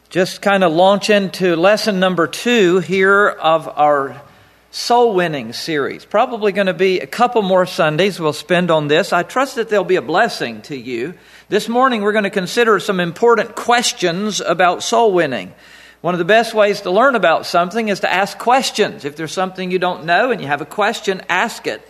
Just kind of launch into lesson number 2 here of our soul winning series. Probably going to be a couple more Sundays we'll spend on this. I trust that they'll be a blessing to you. This morning we're going to consider some important questions about soul winning. One of the best ways to learn about something is to ask questions. If there's something you don't know and you have a question, ask it.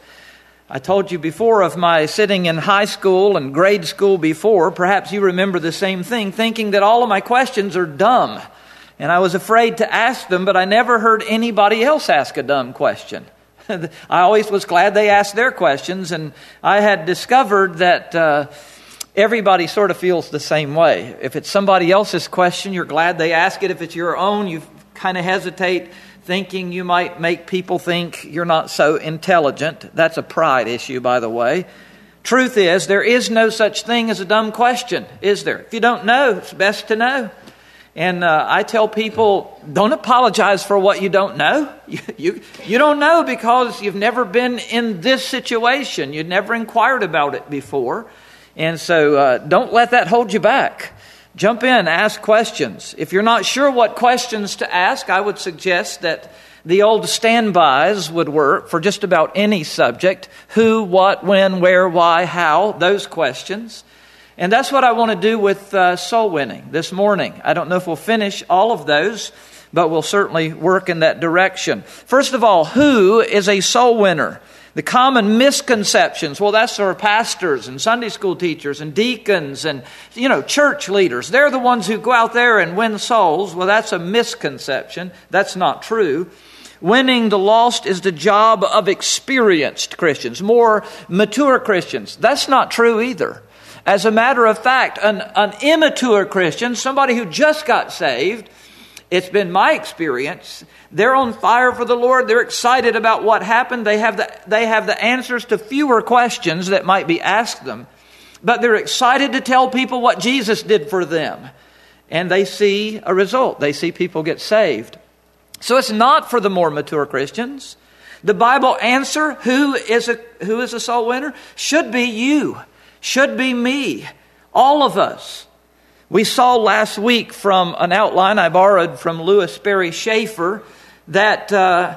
I told you before of my sitting in high school and grade school before. Perhaps you remember the same thing, thinking that all of my questions are dumb. And I was afraid to ask them, but I never heard anybody else ask a dumb question. I always was glad they asked their questions, and I had discovered that everybody sort of feels the same way. If it's somebody else's question, you're glad they ask it. If it's your own, you kind of hesitate, thinking you might make people think you're not so intelligent. That's a pride issue, by the way. Truth is, there is no such thing as a dumb question, is there? If you don't know, it's best to know. And I tell people, don't apologize for what you don't know. You don't know because you've never been in this situation. You've never inquired about it before. And so don't let that hold you back. Jump in, ask questions. If you're not sure what questions to ask, I would suggest that the old standbys would work for just about any subject. Who, what, when, where, why, how, those questions. And that's what I want to do with soul winning this morning. I don't know if we'll finish all of those, but we'll certainly work in that direction. First of all, who is a soul winner? The common misconceptions, well, that's our pastors and Sunday school teachers and deacons and, church leaders. They're the ones who go out there and win souls. Well, that's a misconception. That's not true. Winning the lost is the job of experienced Christians, more mature Christians. That's not true either. As a matter of fact, an immature Christian, somebody who just got saved, it's been my experience, they're on fire for the Lord. They're excited about what happened. They have the answers to fewer questions that might be asked them. But they're excited to tell people what Jesus did for them. And they see a result. They see people get saved. So it's not for the more mature Christians. The Bible answer, who is a soul winner, should be you. Should be me. All of us. We saw last week from an outline I borrowed from Lewis Sperry Schaefer that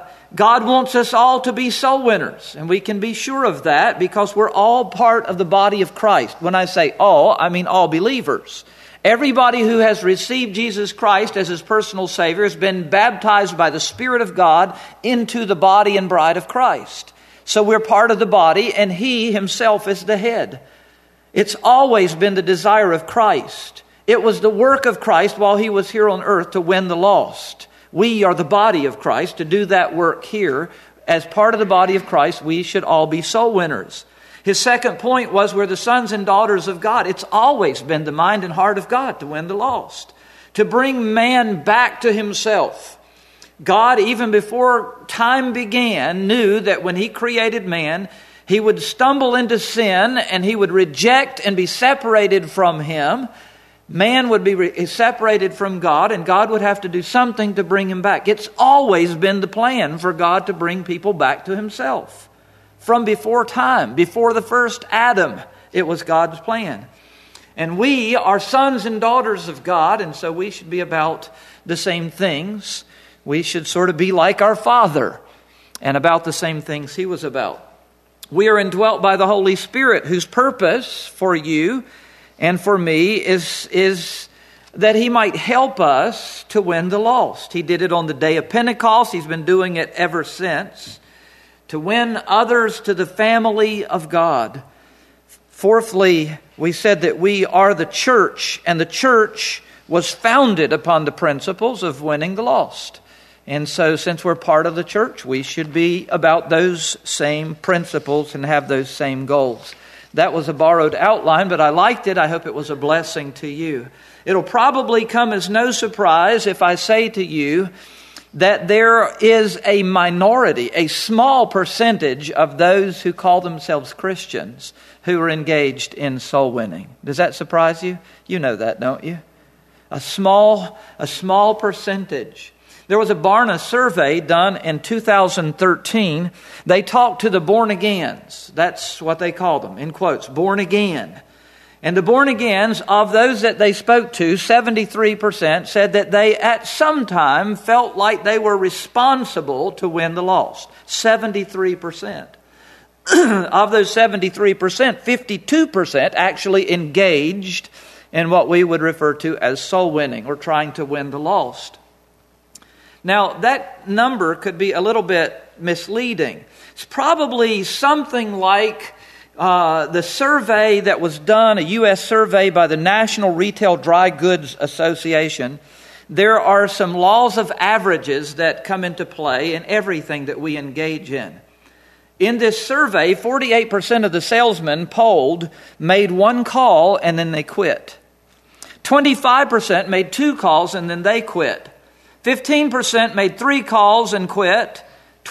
God wants us all to be soul winners. And we can be sure of that because we're all part of the body of Christ. When I say all, I mean all believers. Everybody who has received Jesus Christ as his personal Savior has been baptized by the Spirit of God into the body and bride of Christ. So we're part of the body and he himself is the head. It's always been the desire of Christ. It was the work of Christ while he was here on earth to win the lost. We are the body of Christ to do that work here. As part of the body of Christ, we should all be soul winners. His second point was we're the sons and daughters of God. It's always been the mind and heart of God to win the lost, to bring man back to himself. God, even before time began, knew that when he created man, he would stumble into sin and he would reject and be separated from him. Man would be separated from God and God would have to do something to bring him back. It's always been the plan for God to bring people back to himself. From before time, before the first Adam, it was God's plan. And we are sons and daughters of God, and so we should be about the same things. We should sort of be like our Father and about the same things he was about. We are indwelt by the Holy Spirit, whose purpose for you and for me is that he might help us to win the lost. He did it on the day of Pentecost. He's been doing it ever since. To win others to the family of God. Fourthly, we said that we are the church, and the church was founded upon the principles of winning the lost. And so since we're part of the church, we should be about those same principles and have those same goals. That was a borrowed outline, but I liked it. I hope it was a blessing to you. It'll probably come as no surprise if I say to you that there is a minority, a small percentage of those who call themselves Christians who are engaged in soul winning. Does that surprise you? You know that, don't you? A small percentage. There was a Barna survey done in 2013. They talked to the born-agains. That's what they call them, in quotes, born again. And the born-agains, of those that they spoke to, 73% said that they at some time felt like they were responsible to win the lost. 73%. Of those 73%, 52% actually engaged in what we would refer to as soul winning, or trying to win the lost. Now, that number could be a little bit misleading. It's probably something like the survey that was done, a U.S. survey by the National Retail Dry Goods Association. There are some laws of averages that come into play in everything that we engage in. In this survey, 48% of the salesmen polled made one call and then they quit. 25% made 2 calls and then they quit. 15% made 3 calls and quit.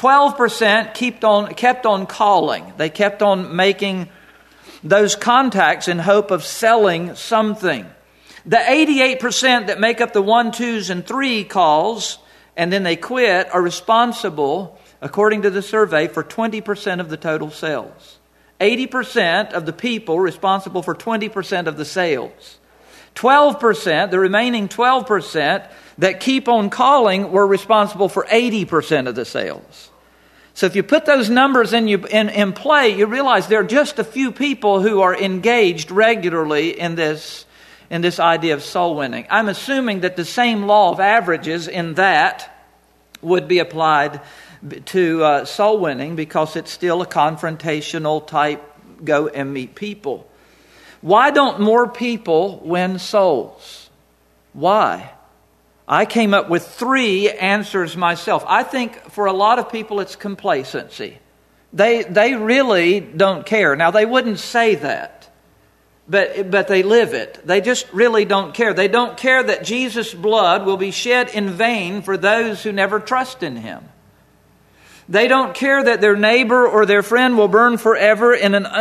12% kept on calling. They kept on making those contacts in hope of selling something. The 88% that make up the 1, 2s, and 3 calls and then they quit are responsible, according to the survey, for 20% of the total sales. 80% of the people responsible for 20% of the sales. 12%, the remaining 12% that keep on calling, were responsible for 80% of the sales. So if you put those numbers in play, you realize there are just a few people who are engaged regularly in this idea of soul winning. I'm assuming that the same law of averages in that would be applied to soul winning, because it's still a confrontational type go and meet people. Why don't more people win souls? Why? I came up with 3 answers myself. I think for a lot of people it's complacency. They really don't care. Now, they wouldn't say that, but they live it. They just really don't care. They don't care that Jesus' blood will be shed in vain for those who never trust in Him. They don't care that their neighbor or their friend will burn forever in an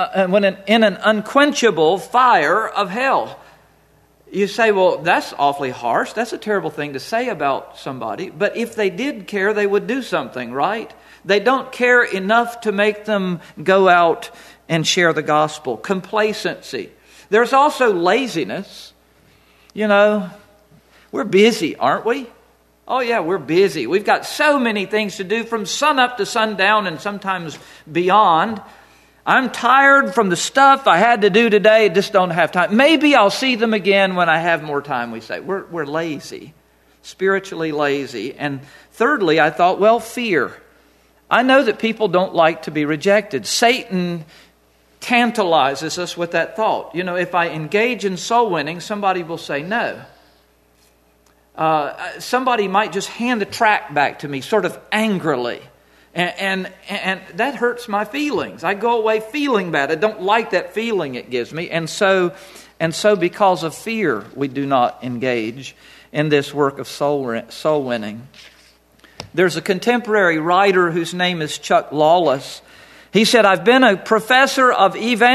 unquenchable fire of hell. You say, well, that's awfully harsh. That's a terrible thing to say about somebody. But if they did care, they would do something, right? They don't care enough to make them go out and share the gospel. Complacency. There's also laziness. You know, we're busy, aren't we? Oh yeah, we're busy. We've got so many things to do from sun up to sundown and sometimes beyond. I'm tired from the stuff I had to do today. Just don't have time. Maybe I'll see them again when I have more time, we say. We're lazy, spiritually lazy. And thirdly, I thought, well, fear. I know that people don't like to be rejected. Satan tantalizes us with that thought. You know, if I engage in soul winning, somebody will say no. Somebody might just hand the tract back to me sort of angrily. And that hurts my feelings. I go away feeling bad. I don't like that feeling it gives me. And so because of fear, we do not engage in this work of soul winning. There's a contemporary writer whose name is Chuck Lawless. He said, I've been a professor of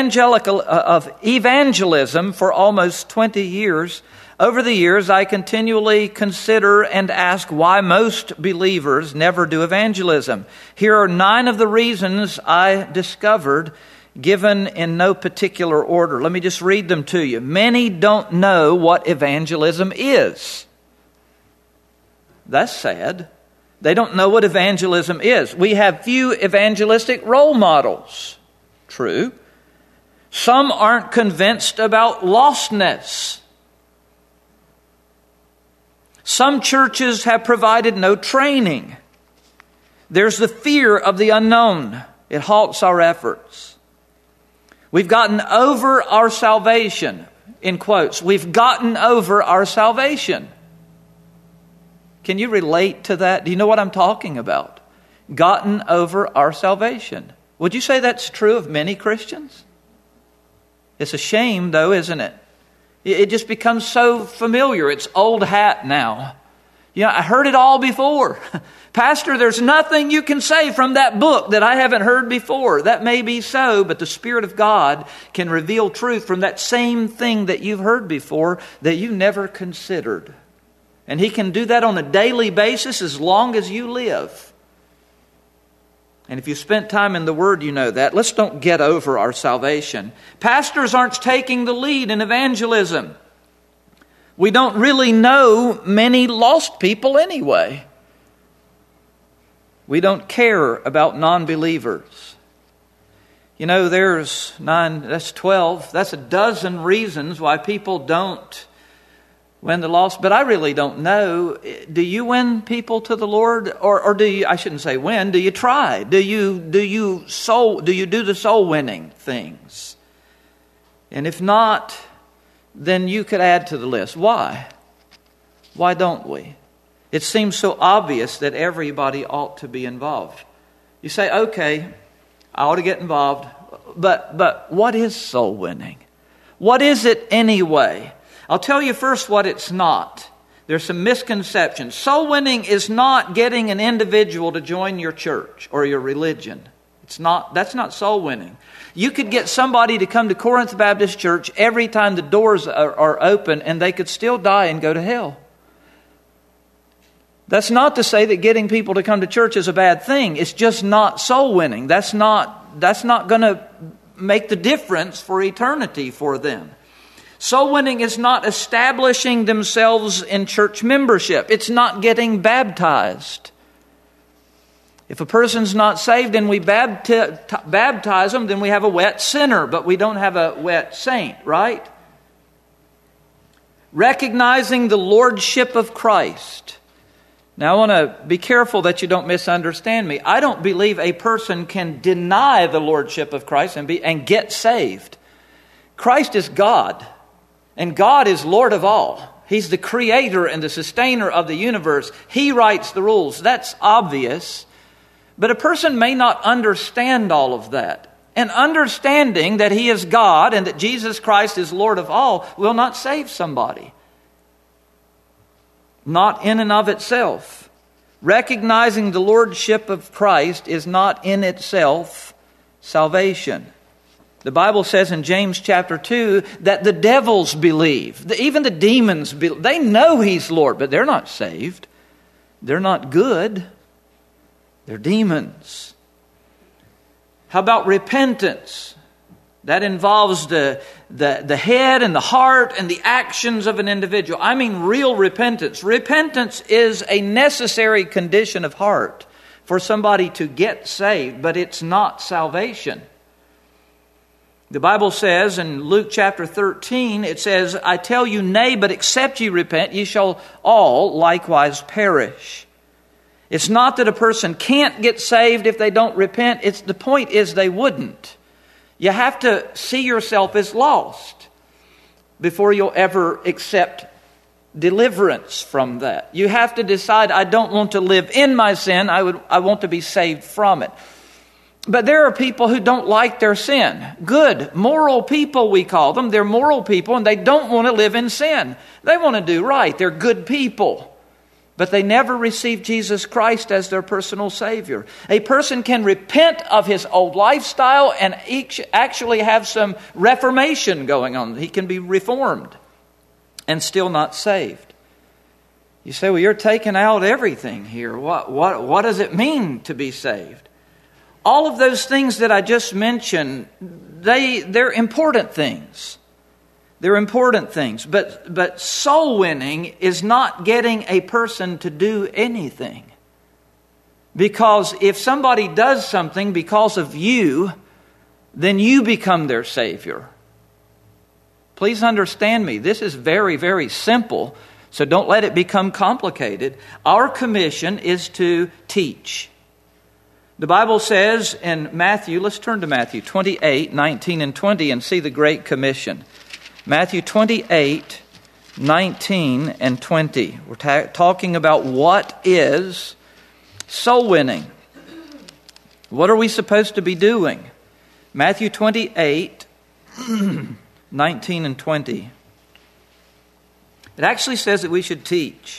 evangelism for almost 20 years. Over the years, I continually consider and ask why most believers never do evangelism. Here are 9 of the reasons I discovered, given in no particular order. Let me just read them to you. Many don't know what evangelism is. That's sad. They don't know what evangelism is. We have few evangelistic role models. True. Some aren't convinced about lostness. Some churches have provided no training. There's the fear of the unknown. It halts our efforts. We've gotten over our salvation, in quotes. We've gotten over our salvation. Can you relate to that? Do you know what I'm talking about? Gotten over our salvation. Would you say that's true of many Christians? It's a shame, though, isn't it? It just becomes so familiar. It's old hat now. You know, I heard it all before. Pastor, there's nothing you can say from that book that I haven't heard before. That may be so, but the Spirit of God can reveal truth from that same thing that you've heard before that you never considered. And He can do that on a daily basis as long as you live. And if you spent time in the Word, you know that. Let's don't get over our salvation. Pastors aren't taking the lead in evangelism. We don't really know many lost people anyway. We don't care about non-believers. You know, there's 9, that's 12. That's a dozen reasons why people don't win the lost. But I really don't know. Do you win people to the Lord? Or do you, I shouldn't say win, do you try? Do you do the soul winning things? And if not, then you could add to the list. Why? Why don't we? It seems so obvious that everybody ought to be involved. You say, okay, I ought to get involved, but what is soul winning? What is it anyway? I'll tell you first what it's not. There's some misconceptions. Soul winning is not getting an individual to join your church or your religion. That's not soul winning. You could get somebody to come to Corinth Baptist Church every time the doors are open and they could still die and go to hell. That's not to say that getting people to come to church is a bad thing. It's just not soul winning. That's not going to make the difference for eternity for them. Soul winning is not establishing themselves in church membership. It's not getting baptized. If a person's not saved and we baptize them, then we have a wet sinner, but we don't have a wet saint, right? Recognizing the lordship of Christ. Now, I want to be careful that you don't misunderstand me. I don't believe a person can deny the lordship of Christ and get saved. Christ is God, and God is Lord of all. He's the creator and the sustainer of the universe. He writes the rules. That's obvious. But a person may not understand all of that. And understanding that He is God and that Jesus Christ is Lord of all will not save somebody. Not in and of itself. Recognizing the lordship of Christ is not in itself salvation. The Bible says in James chapter 2 that the devils believe. Even the demons believe. They know He's Lord, but they're not saved. They're not good. They're demons. How about repentance? That involves the head and the heart and the actions of an individual. I mean real repentance. Repentance is a necessary condition of heart for somebody to get saved, but it's not salvation. The Bible says in Luke chapter 13, it says, I tell you, nay, but except ye repent, ye shall all likewise perish. It's not that a person can't get saved if they don't repent. The point is they wouldn't. You have to see yourself as lost before you'll ever accept deliverance from that. You have to decide, I don't want to live in my sin. I want to be saved from it. But there are people who don't like their sin. Good, moral people we call them. They're moral people and they don't want to live in sin. They want to do right. They're good people. But they never received Jesus Christ as their personal Savior. A person can repent of his old lifestyle and actually have some reformation going on. He can be reformed and still not saved. You say, well, you're taking out everything here. What does it mean to be saved? All of those things that I just mentioned, they're important things. They're important things. But soul winning is not getting a person to do anything. Because if somebody does something because of you, then you become their Savior. Please understand me. This is very, very simple. So don't let it become complicated. Our commission is to teach. The Bible says in Matthew, let's turn to Matthew 28, 19 and 20 and see the Great Commission. Matthew 28, 19 and 20. We're talking about what is soul winning. What are we supposed to be doing? Matthew 28, 19 and 20. It actually says that we should teach.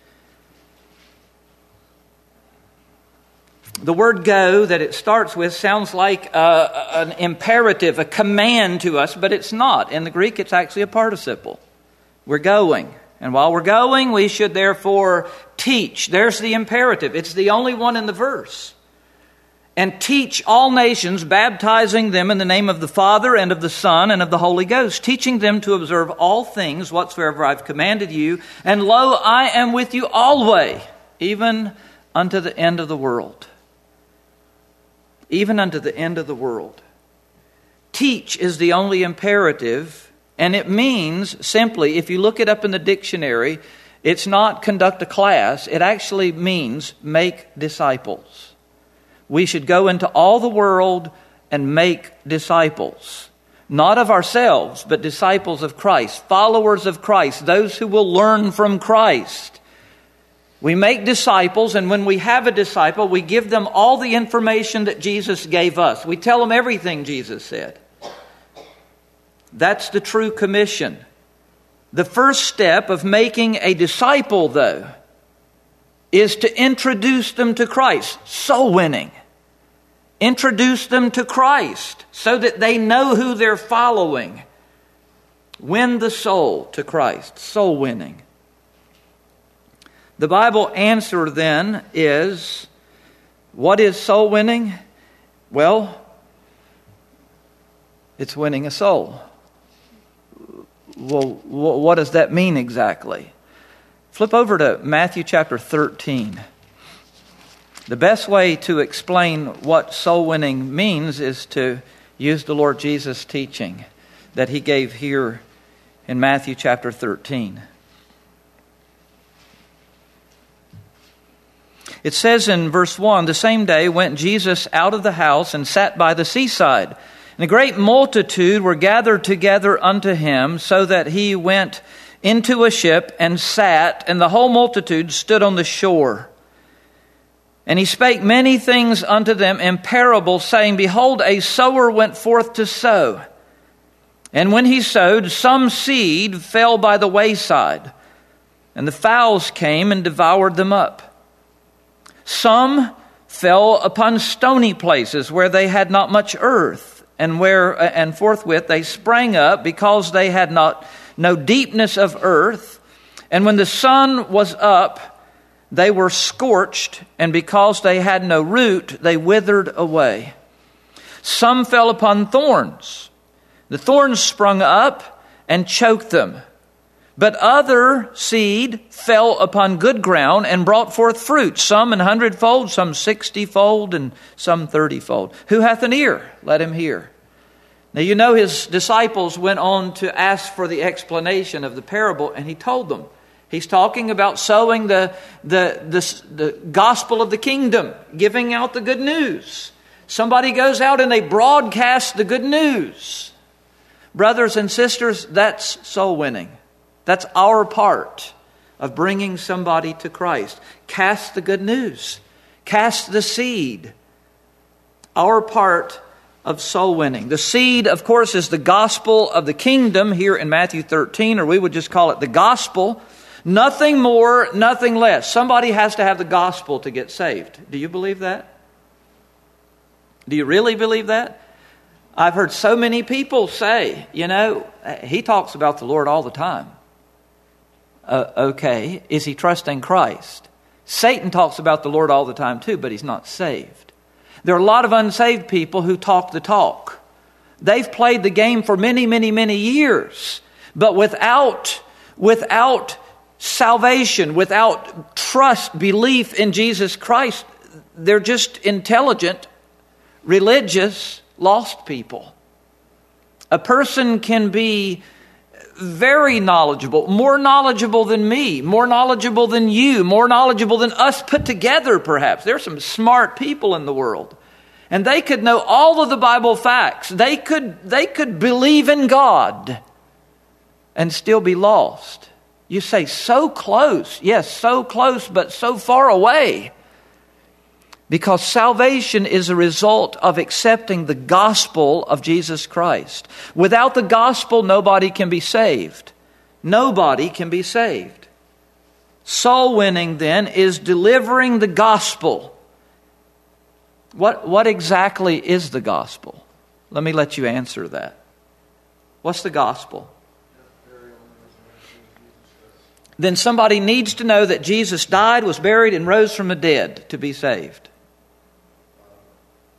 The word go that it starts with sounds like an imperative, a command to us, but it's not. In the Greek, it's actually a participle. We're going. And while we're going, we should therefore teach. There's the imperative. It's the only one in the verse. and teach all nations, baptizing them in the name of the Father and of the Son and of the Holy Ghost, teaching them to observe all things whatsoever I've commanded you. And lo, I am with you always, even unto the end of the world. Even unto the end of the world. Teach is the only imperative, and it means simply, if you look it up in the dictionary, it's not conduct a class. It actually means make disciples. We should go into all the world and make disciples. Not of ourselves, but disciples of Christ, followers of Christ, those who will learn from Christ. We make disciples, and when we have a disciple, we give them all the information that Jesus gave us. We tell them everything Jesus said. That's the true commission. The first step of making a disciple, though, is to introduce them to Christ. Soul winning. Introduce them to Christ so that they know who they're following. Win the soul to Christ. Soul winning. The Bible answer then is, what is soul winning? Well, it's winning a soul. Well, what does that mean exactly? Flip over to Matthew chapter 13. The best way to explain what soul winning means is to use the Lord Jesus' teaching that He gave here in Matthew chapter 13. It says in verse 1, the same day went Jesus out of the house and sat by the seaside. And a great multitude were gathered together unto Him, so that He went into a ship and sat, and the whole multitude stood on the shore. And He spake many things unto them in parables, saying, Behold, a sower went forth to sow. And when he sowed, some seed fell by the wayside, and the fowls came and devoured them up. Some fell upon stony places where they had not much earth, and forthwith they sprang up, because they had no deepness of earth. And when the sun was up, they were scorched, and because they had no root, they withered away. Some fell upon thorns. The thorns sprung up and choked them. But other seed fell upon good ground and brought forth fruit, some 100-fold, some 60-fold, and some 30-fold. Who hath an ear? Let him hear. Now you know His disciples went on to ask for the explanation of the parable, and He told them. He's talking about sowing the gospel of the kingdom, giving out the good news. Somebody goes out and they broadcast the good news. Brothers and sisters, that's soul winning. That's our part of bringing somebody to Christ. Cast the good news. Cast the seed. Our part of soul winning. The seed, of course, is the gospel of the kingdom here in Matthew 13, or we would just call it the gospel. Nothing more, nothing less. Somebody has to have the gospel to get saved. Do you believe that? Do you really believe that? I've heard so many people say, he talks about the Lord all the time. Okay, is he trusting Christ? Satan talks about the Lord all the time too, but he's not saved. There are a lot of unsaved people who talk the talk. They've played the game for many, many, many years, but without salvation, without trust, belief in Jesus Christ, they're just intelligent, religious, lost people. A person can be very knowledgeable, more knowledgeable than me, more knowledgeable than you, more knowledgeable than us put together perhaps. There's some smart people in the world. And they could know all of the Bible facts. They could believe in God and still be lost. You say, so close. Yes, so close, but so far away. Because salvation is a result of accepting the gospel of Jesus Christ. Without the gospel, nobody can be saved. Nobody can be saved. Soul winning, then, is delivering the gospel. What exactly is the gospel? Let me let you answer that. What's the gospel? Then somebody needs to know that Jesus died, was buried, and rose from the dead to be saved.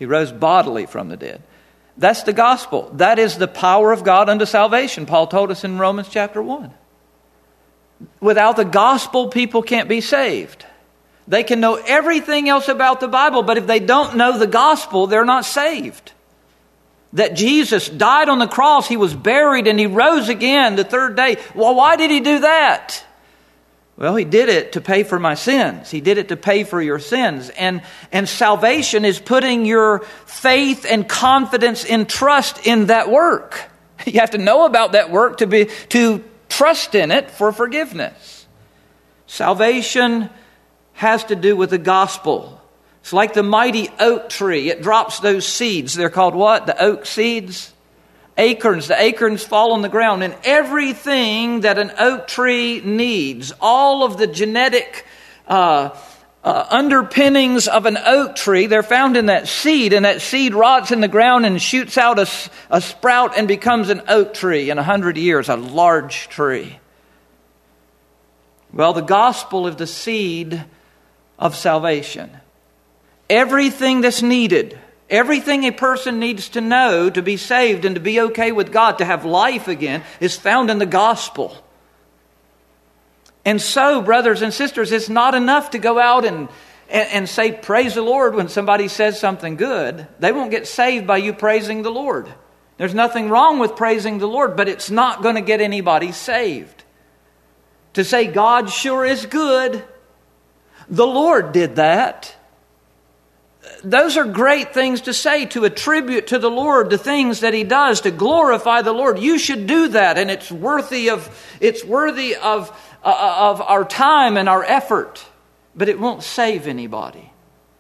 He rose bodily from the dead. That's the gospel. That is the power of God unto salvation, Paul told us in Romans chapter 1. Without the gospel, people can't be saved. They can know everything else about the Bible, but if they don't know the gospel, they're not saved. That Jesus died on the cross, He was buried, and He rose again the third day. Well, why did He do that? Well, He did it to pay for my sins. He did it to pay for your sins. And salvation is putting your faith and confidence and trust in that work. You have to know about that work to trust in it for forgiveness. Salvation has to do with the gospel. It's like the mighty oak tree. It drops those seeds. They're called what? The oak seeds? Acorns. The acorns fall on the ground. And everything that an oak tree needs, all of the genetic underpinnings of an oak tree, they're found in that seed. And that seed rots in the ground and shoots out a sprout and becomes an oak tree in 100 years, a large tree. Well, the gospel is the seed of salvation. Everything that's needed, everything a person needs to know to be saved and to be okay with God, to have life again, is found in the gospel. And so, brothers and sisters, it's not enough to go out and say, praise the Lord, when somebody says something good. They won't get saved by you praising the Lord. There's nothing wrong with praising the Lord, but it's not going to get anybody saved. To say, God sure is good. The Lord did that. Those are great things to say, to attribute to the Lord the things that He does, to glorify the Lord. You should do that, and it's worthy of our time and our effort, but it won't save anybody.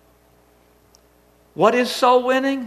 What is soul winning?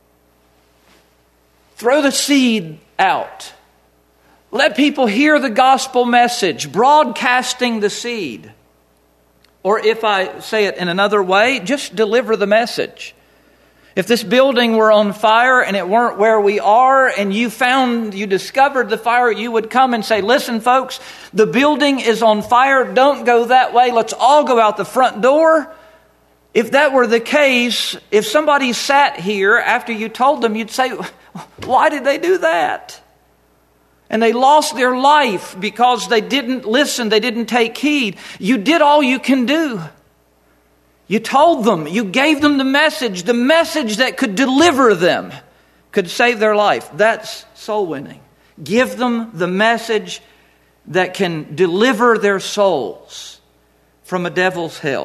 Throw the seed out. Let people hear the gospel message, broadcasting the seed. Or if I say it in another way, just deliver the message. If this building were on fire and it weren't where we are, and you discovered the fire, you would come and say, listen folks, the building is on fire, don't go that way, let's all go out the front door. If that were the case, if somebody sat here after you told them, you'd say, why did they do that? And they lost their life because they didn't listen, they didn't take heed. You did all you can do. You told them, you gave them the message that could deliver them, could save their life. That's soul winning. Give them the message that can deliver their souls from a devil's hell.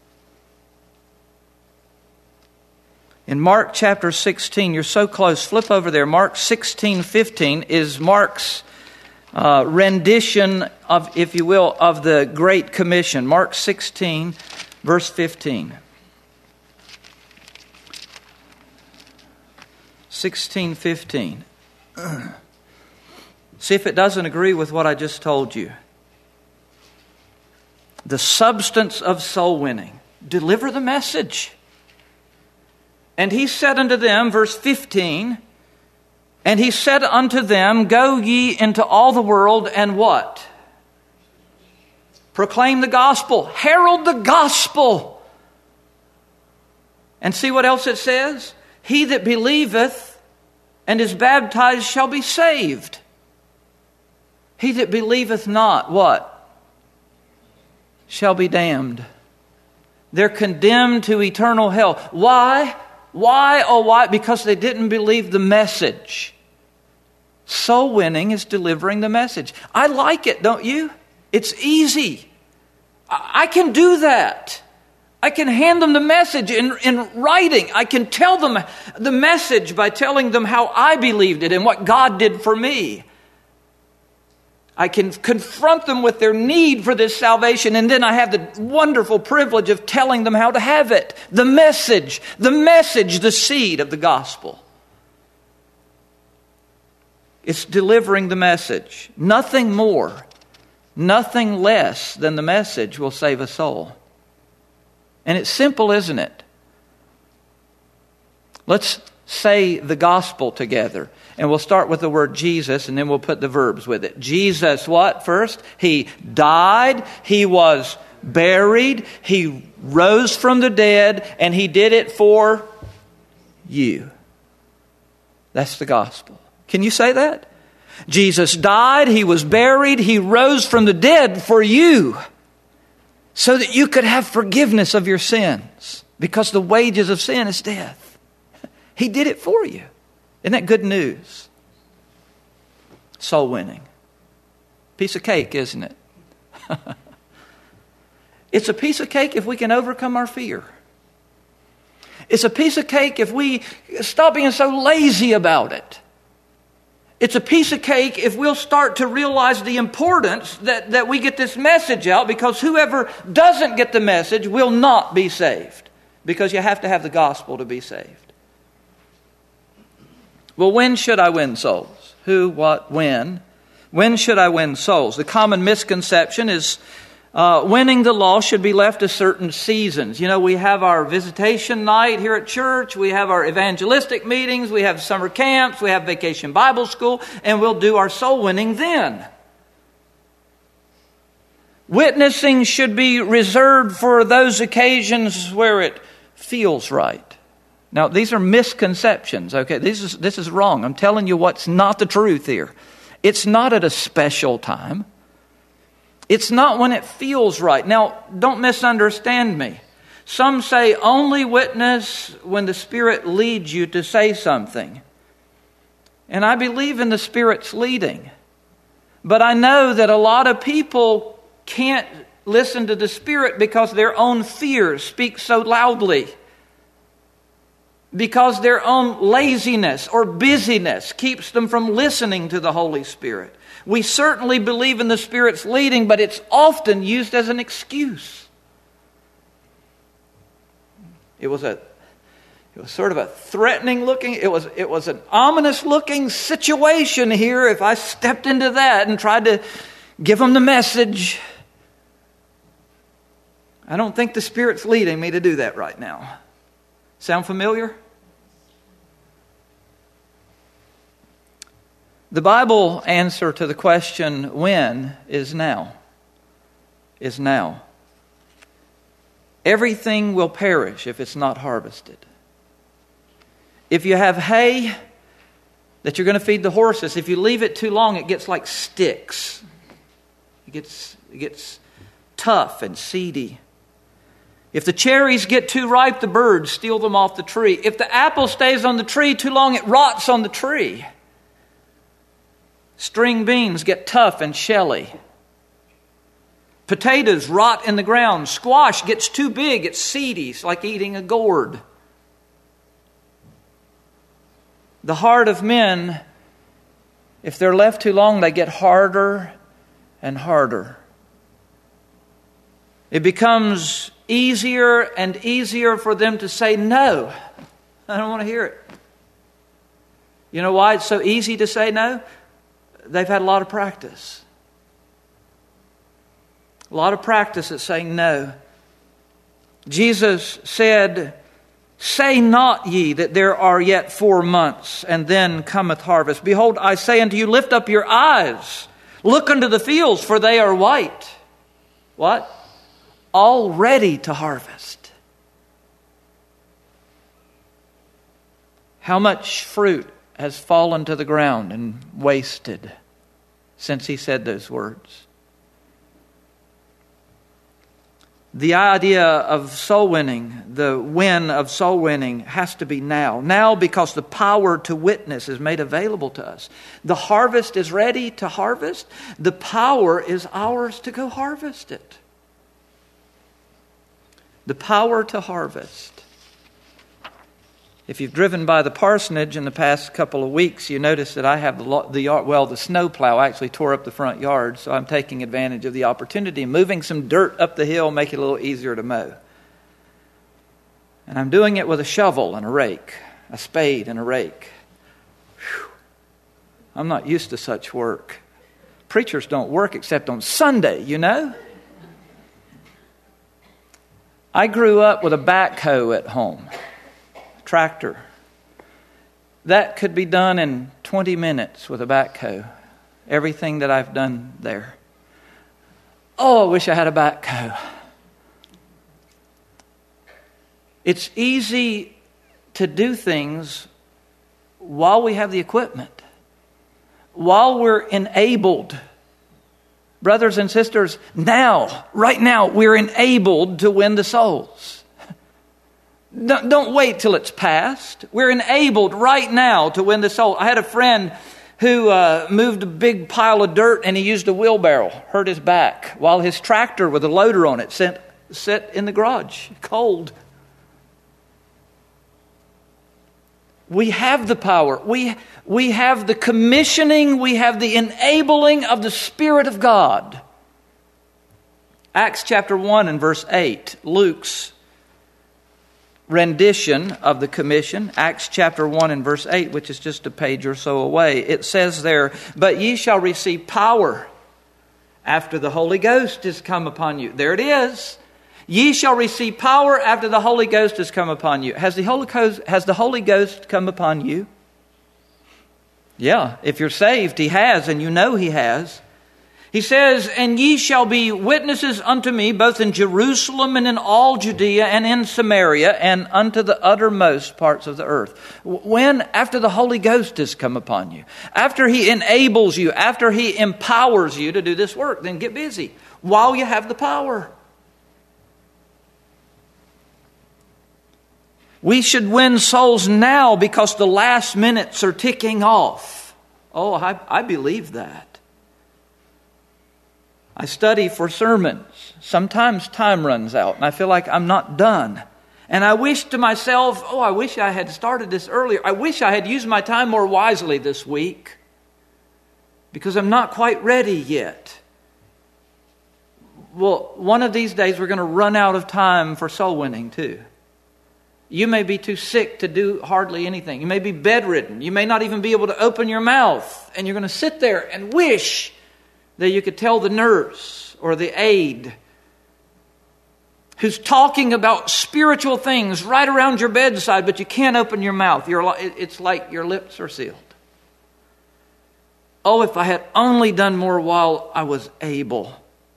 In Mark chapter 16, you're so close, flip over there. Mark 16:15 is Mark's rendition of, if you will, of the Great Commission. Mark 16, verse 15. 16:15. See if it doesn't agree with what I just told you. The substance of soul winning. Deliver the message. And He said unto them, verse 15, and He said unto them, go ye into all the world and what? Proclaim the gospel. Herald the gospel. And see what else it says? He that believeth and is baptized shall be saved. He that believeth not, what? Shall be damned. They're condemned to eternal hell. Why? Why? Oh, why? Because they didn't believe the message. Soul winning is delivering the message. I like it, don't you? It's easy. I can do that. I can hand them the message in writing. I can tell them the message by telling them how I believed it and what God did for me. I can confront them with their need for this salvation, and then I have the wonderful privilege of telling them how to have it. The message, the seed of the gospel. It's delivering the message. Nothing more, nothing less than the message will save a soul. And it's simple, isn't it? Let's say the gospel together. And we'll start with the word Jesus, and then we'll put the verbs with it. Jesus, what first? He died, He was buried, He rose from the dead, and He did it for you. That's the gospel. Can you say that? Jesus died, He was buried, He rose from the dead for you so that you could have forgiveness of your sins, because the wages of sin is death. He did it for you. Isn't that good news? Soul winning. Piece of cake, isn't it? It's a piece of cake if we can overcome our fear. It's a piece of cake if we stop being so lazy about it. It's a piece of cake if we'll start to realize the importance that we get this message out, because whoever doesn't get the message will not be saved, because you have to have the gospel to be saved. Well, when should I win souls? Who, what, when? When should I win souls? The common misconception is winning the lost should be left to certain seasons. You know, we have our visitation night here at church. We have our evangelistic meetings. We have summer camps. We have vacation Bible school. And we'll do our soul winning then. Witnessing should be reserved for those occasions where it feels right. Now, these are misconceptions, okay? This is wrong. I'm telling you what's not the truth here. It's not at a special time. It's not when it feels right. Now, don't misunderstand me. Some say only witness when the Spirit leads you to say something. And I believe in the Spirit's leading. But I know that a lot of people can't listen to the Spirit because their own fears speak so loudly. Because their own laziness or busyness keeps them from listening to the Holy Spirit. We certainly believe in the Spirit's leading, but it's often used as an excuse. It was sort of a threatening looking, it was an ominous looking situation here if I stepped into that and tried to give them the message. I don't think the Spirit's leading me to do that right now. Sound familiar? The Bible answer to the question, when, is now. Is now. Everything will perish if it's not harvested. If you have hay that you're going to feed the horses, if you leave it too long, it gets like sticks. It gets tough and seedy. If the cherries get too ripe, the birds steal them off the tree. If the apple stays on the tree too long, it rots on the tree. String beans get tough and shelly. Potatoes rot in the ground. Squash gets too big, it's seedy. It's like eating a gourd. The heart of men, if they're left too long, they get harder and harder. It becomes easier and easier for them to say no. I don't want to hear it. You know why it's so easy to say no? They've had a lot of practice. A lot of practice at saying no. Jesus said, "Say not ye that there are yet 4 months, and then cometh harvest. Behold, I say unto you, lift up your eyes. Look unto the fields, for they are white." What? All ready to harvest. How much fruit has fallen to the ground and wasted since he said those words? The idea of soul winning, the win of soul winning, has to be now. Now, because the power to witness is made available to us. The harvest is ready to harvest. The power is ours to go harvest it. The power to harvest. If you've driven by the parsonage in the past couple of weeks, you notice that I have the snow plow actually tore up the front yard, so I'm taking advantage of the opportunity, moving some dirt up the hill, make it a little easier to mow. And I'm doing it with a shovel and a rake, a spade and a rake. Whew. I'm not used to such work. Preachers don't work except on Sunday, you know. I grew up with a backhoe at home. Tractor. That could be done in 20 minutes with a backhoe. Everything that I've done there. Oh, I wish I had a backhoe. It's easy to do things while we have the equipment, while we're enabled. Brothers and sisters, now, right now, we're enabled to win the souls. Don't wait till it's past. We're enabled right now to win the soul. I had a friend who moved a big pile of dirt and he used a wheelbarrow, hurt his back, while his tractor with a loader on it sat in the garage, cold. We have the power. We have the commissioning. We have the enabling of the Spirit of God. Acts chapter 1 and verse 8, Luke's rendition of the commission, Acts chapter 1 and verse 8, which is just a page or so away. It says there, "But ye shall receive power after the Holy Ghost is come upon you." There it is. Ye shall receive power after the Holy Ghost has come upon you. Has the Holy Ghost come upon you? Yeah, if you're saved, He has, and you know He has. He says, "And ye shall be witnesses unto me, both in Jerusalem and in all Judea and in Samaria, and unto the uttermost parts of the earth." When? After the Holy Ghost has come upon you. After He enables you, after He empowers you to do this work, then get busy while you have the power. We should win souls now because the last minutes are ticking off. Oh, I believe that. I study for sermons. Sometimes time runs out and I feel like I'm not done. And I wish to myself, I wish I had started this earlier. I wish I had used my time more wisely this week because I'm not quite ready yet. Well, one of these days we're going to run out of time for soul winning too. You may be too sick to do hardly anything. You may be bedridden. You may not even be able to open your mouth. And you're going to sit there and wish that you could tell the nurse or the aide who's talking about spiritual things right around your bedside, but you can't open your mouth. It's like your lips are sealed. Oh, if I had only done more while I was able.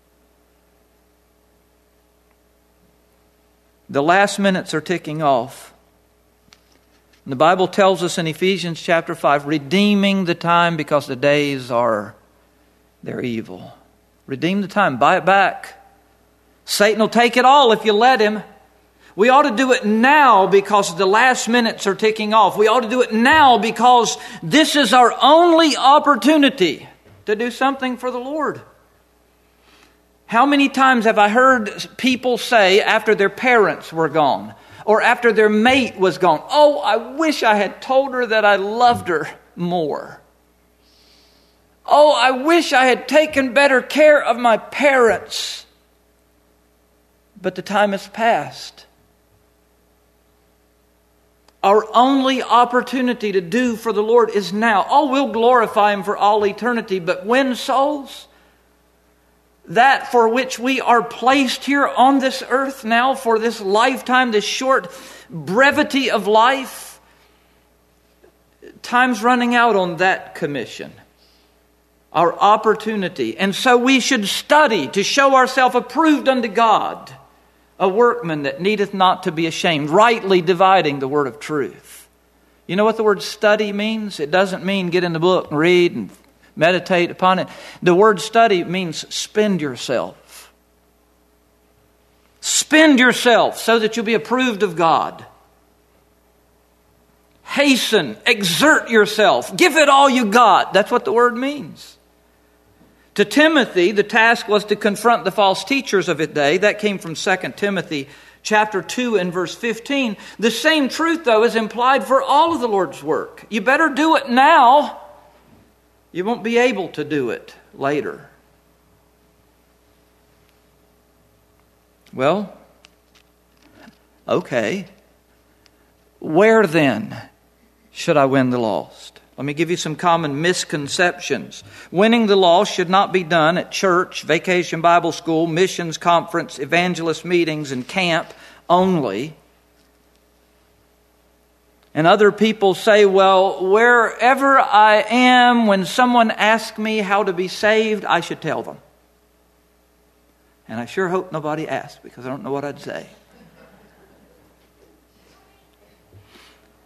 The last minutes are ticking off. And the Bible tells us in Ephesians chapter 5, redeeming the time because the days they're evil. Redeem the time. Buy it back. Satan will take it all if you let him. We ought to do it now because the last minutes are ticking off. We ought to do it now because this is our only opportunity to do something for the Lord. How many times have I heard people say after their parents were gone or after their mate was gone, "Oh, I wish I had told her that I loved her more. Oh, I wish I had taken better care of my parents." But the time has passed. Our only opportunity to do for the Lord is now. Oh, we'll glorify Him for all eternity, but win souls? That for which we are placed here on this earth now, for this lifetime, this short brevity of life, time's running out on that commission. Our opportunity. And so we should study to show ourselves approved unto God, a workman that needeth not to be ashamed, rightly dividing the word of truth. You know what the word study means? It doesn't mean get in the book and read and meditate upon it. The word study means spend yourself. Spend yourself so that you'll be approved of God. Hasten, exert yourself, give it all you got. That's what the word means. To Timothy, the task was to confront the false teachers of his day. That came from 2 Timothy chapter 2 and verse 15. The same truth, though, is implied for all of the Lord's work. You better do it now. You won't be able to do it later. Well, okay. Where then should I win the lost? Let me give you some common misconceptions. Winning the lost should not be done at church, vacation Bible school, missions conference, evangelist meetings, and camp only. And other people say, well, wherever I am, when someone asks me how to be saved, I should tell them. And I sure hope nobody asks because I don't know what I'd say.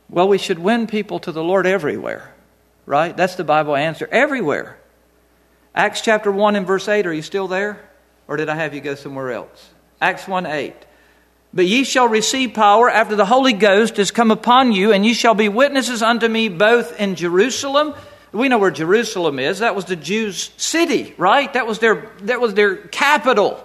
Well, we should win people to the Lord everywhere, right? That's the Bible answer. Everywhere. Acts chapter 1 and verse 8, are you still there? Or did I have you go somewhere else? Acts 1:8. But ye shall receive power after the Holy Ghost is come upon you, and ye shall be witnesses unto me both in Jerusalem. We know where Jerusalem is. That was the Jews' city, right? That was their capital.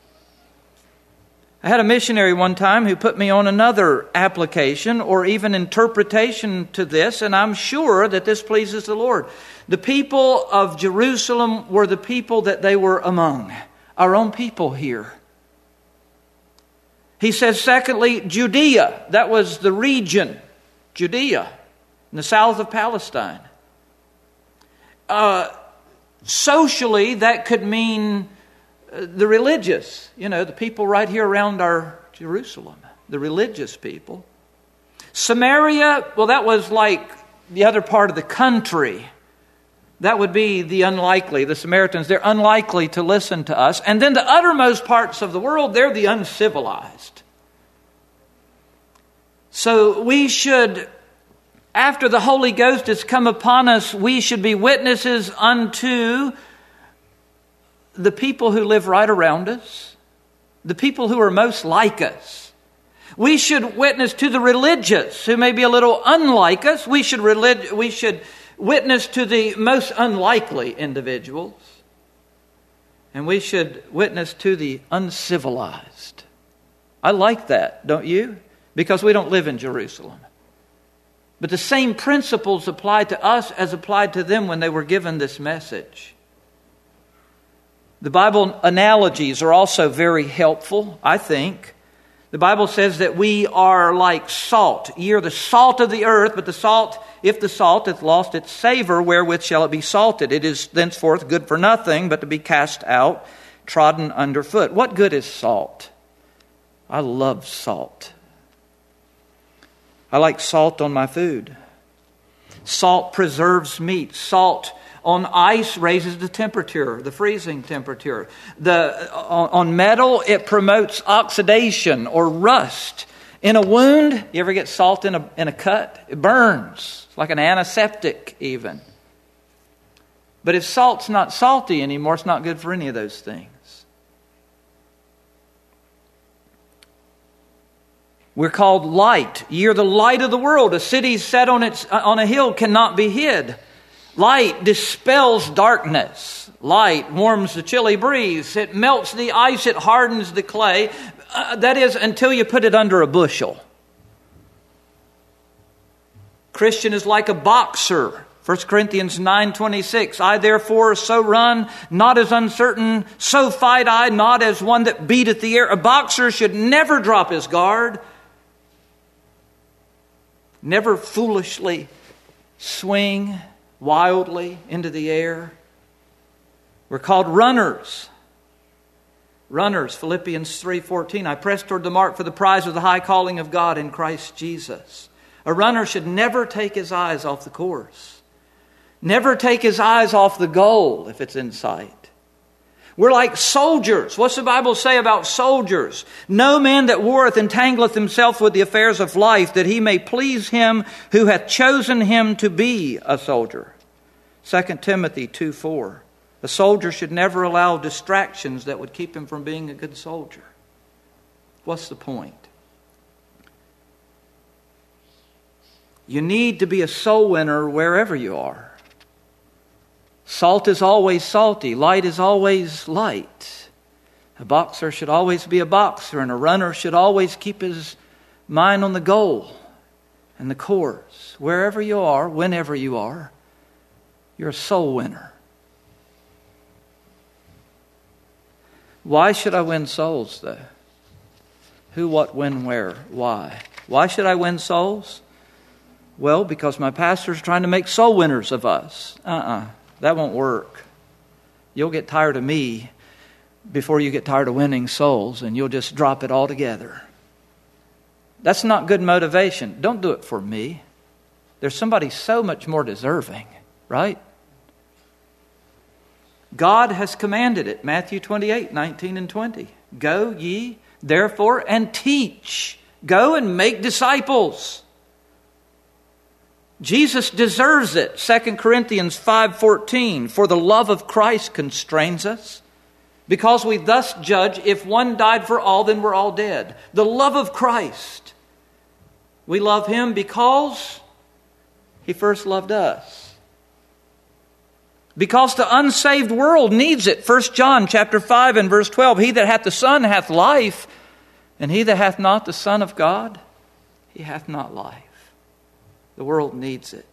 I had a missionary one time who put me on another application or even interpretation to this, and I'm sure that this pleases the Lord. The people of Jerusalem were the people that they were among, our own people here. He says, secondly, Judea. That was the region, Judea, in the south of Palestine. Socially, that could mean the religious, the people right here around our Jerusalem, the religious people. Samaria, well, that was like the other part of the country. That would be the unlikely, the Samaritans. They're unlikely to listen to us. And then the uttermost parts of the world, they're the uncivilized. So we should, after the Holy Ghost has come upon us, we should be witnesses unto the people who live right around us, the people who are most like us. We should witness to the religious who may be a little unlike us. We should witness to the most unlikely individuals. And we should witness to the uncivilized. I like that, don't you? Because we don't live in Jerusalem. But the same principles apply to us as applied to them when they were given this message. The Bible analogies are also very helpful, I think. The Bible says that we are like salt. Ye are the salt of the earth, but the salt, if the salt hath lost its savor, wherewith shall it be salted? It is thenceforth good for nothing, but to be cast out, trodden under foot. What good is salt? I love salt. I like salt on my food. Salt preserves meat. Salt on ice raises the temperature, the freezing temperature. On metal, it promotes oxidation or rust. In a wound, you ever get salt in a cut? It burns. It's like an antiseptic even. But if salt's not salty anymore, it's not good for any of those things. We're called light. Ye are the light of the world. A city set on a hill cannot be hid. Light dispels darkness. Light warms the chilly breeze. It melts the ice. It hardens the clay. That is, until you put it under a bushel. Christian is like a boxer. 1 Corinthians 9:26. I therefore so run, not as uncertain, so fight I, not as one that beateth the air. A boxer should never drop his guard. Never foolishly swing wildly into the air. We're called runners. Runners, Philippians 3:14. I press toward the mark for the prize of the high calling of God in Christ Jesus. A runner should never take his eyes off the course. Never take his eyes off the goal if it's in sight. We're like soldiers. What's the Bible say about soldiers? No man that warreth entangleth himself with the affairs of life, that he may please him who hath chosen him to be a soldier. 2 Timothy 2:4. A soldier should never allow distractions that would keep him from being a good soldier. What's the point? You need to be a soul winner wherever you are. Salt is always salty. Light is always light. A boxer should always be a boxer, and a runner should always keep his mind on the goal and the course. Wherever you are, whenever you are, you're a soul winner. Why should I win souls, though? Who, what, when, where, why? Why should I win souls? Well, because my pastor's trying to make soul winners of us. That won't work. You'll get tired of me before you get tired of winning souls, and you'll just drop it all together. That's not good motivation. Don't do it for me. There's somebody so much more deserving, right? God has commanded it. Matthew 28:19 and 20. Go ye, therefore, and teach. Go and make disciples. Jesus deserves it. 2 Corinthians 5:14, for the love of Christ constrains us, because we thus judge, if one died for all, then we're all dead. The love of Christ. We love Him because He first loved us. Because the unsaved world needs it. 1 John chapter 5 and verse 12, he that hath the Son hath life, and he that hath not the Son of God, he hath not life. The world needs it.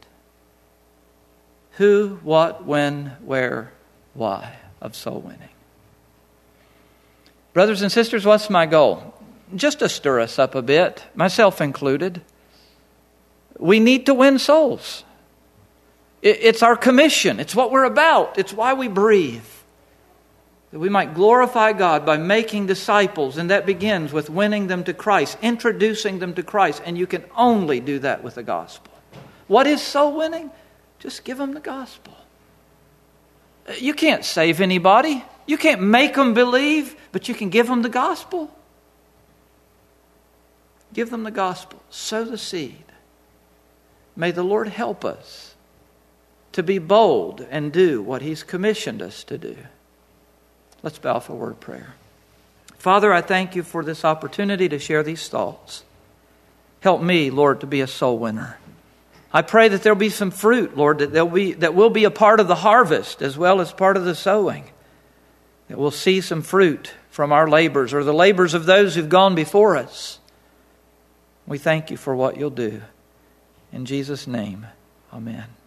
Who, what, when, where, why of soul winning. Brothers and sisters, what's my goal? Just to stir us up a bit, myself included. We need to win souls. It's our commission. It's what we're about. It's why we breathe. That we might glorify God by making disciples, and that begins with winning them to Christ, introducing them to Christ, and you can only do that with the gospel. What is soul winning? Just give them the gospel. You can't save anybody. You can't make them believe, but you can give them the gospel. Give them the gospel. Sow the seed. May the Lord help us to be bold and do what He's commissioned us to do. Let's bow for a word of prayer. Father, I thank You for this opportunity to share these thoughts. Help me, Lord, to be a soul winner. I pray that there'll be some fruit, Lord, that will be a part of the harvest as well as part of the sowing. That we'll see some fruit from our labors or the labors of those who've gone before us. We thank You for what You'll do. In Jesus' name, amen.